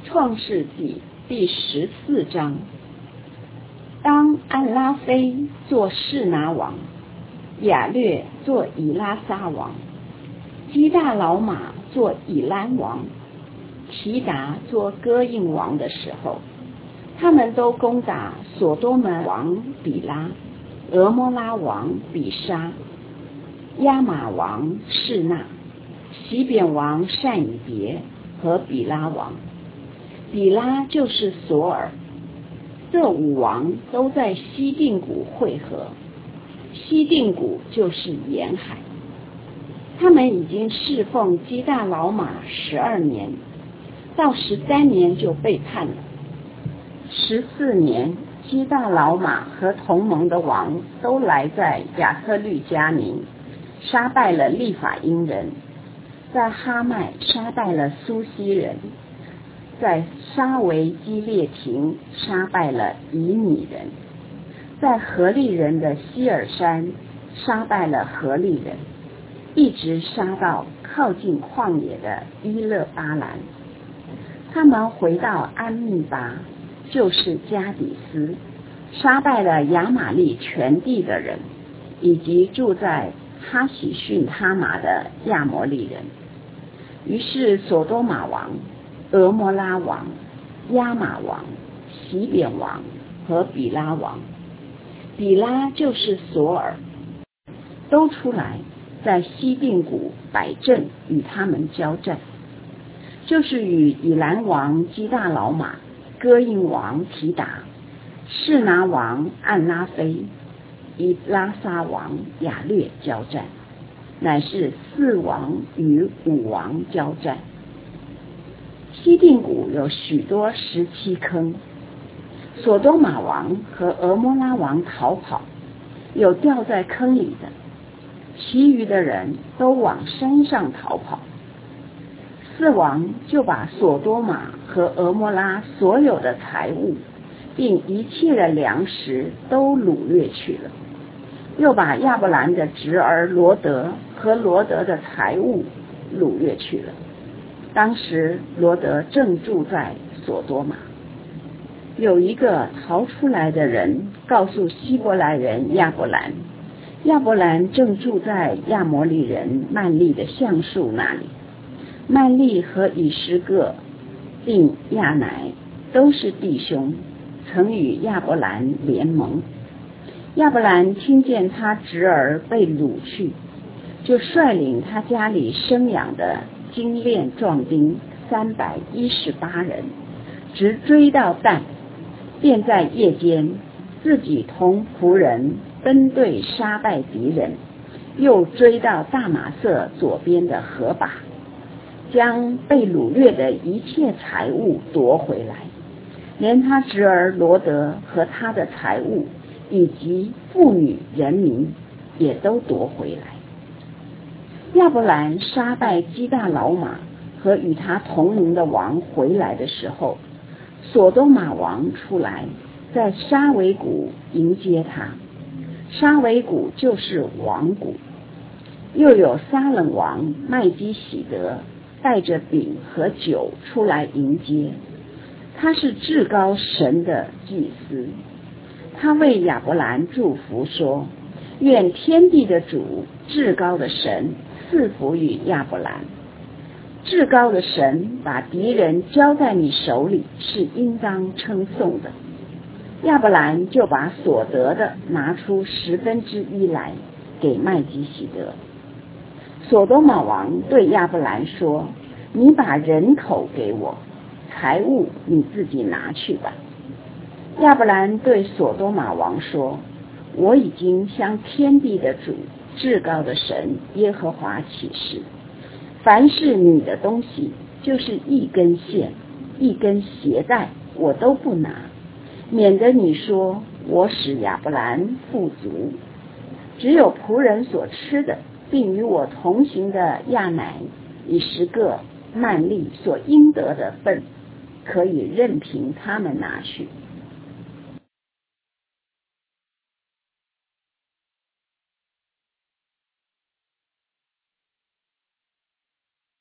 创世纪第14章。当安拉菲做示拿王，亚略做以拉撒王，基大老马做以兰王，提达做哥印王的时候，他们都攻打所多门王比拉、俄摩拉王比沙、亚玛王示那、洗扁王善以别和比拉王。比拉就是索尔。这5王都在西定谷会合，西定谷就是沿海。他们已经侍奉基大老马12年，到13年就背叛了。14年，基大老马和同盟的王都来在亚特律加宁，杀败了利法因人，在哈麦杀败了苏西人，在沙维基列亭杀败了以米人，在何利人的希尔山杀败了何利人，一直杀到靠近旷野的伊勒巴兰。他们回到安密巴，就是加底斯，杀败了亚玛利全地的人，以及住在哈喜逊他玛的亚摩利人。于是所多玛王、俄摩拉王、亚玛王、洗扁王和比拉王，比拉就是索尔，都出来在西定谷摆阵与他们交战，就是与以兰王基大老马、哥印王提达、示拿王暗拉菲、以拉撒王亚略交战，乃是4王与5王交战。西定谷有许多石漆坑，所多玛王和俄摩拉王逃跑，有掉在坑里的，其余的人都往山上逃跑。4王就把所多玛和俄摩拉所有的财物，并一切的粮食都掳掠去了，又把亚伯兰的侄儿罗德和罗德的财物掳掠去了。当时罗德正住在所多玛。有一个逃出来的人告诉希伯来人亚伯兰，亚伯兰正住在亚摩利人曼利的橡树那里。曼利和以实各并亚乃都是弟兄，曾与亚伯兰联盟。亚伯兰听见他侄儿被掳去，就率领他家里生养的精练壮丁318人，直追到但，便在夜间自己同仆人奔对杀败敌人，又追到大马色左边的河坝，将被掳掠的一切财物夺回来，连他侄儿罗德和他的财物以及妇女人民也都夺回来。亚伯兰杀败基大老马和与他同盟的王回来的时候，所多玛王出来，在沙维谷迎接他。沙维谷就是王谷。又有撒冷王麦基洗德带着饼和酒出来迎接，他是至高神的祭司。他为亚伯兰祝福说，愿天地的主至高的神赐福于亚伯兰。至高的神把敌人交在你手里，是应当称颂的。亚伯兰就把所得的拿出1/10来给麦基洗德。所多玛王对亚伯兰说，你把人口给我，财物你自己拿去吧。亚伯兰对所多玛王说，我已经向天地的主至高的神耶和华起誓，凡是你的东西，就是一根线、一根鞋带，我都不拿，免得你说我使亚伯兰富足。只有仆人所吃的，并与我同行的亚乃、以实各、曼利所应得的份，可以任凭他们拿去。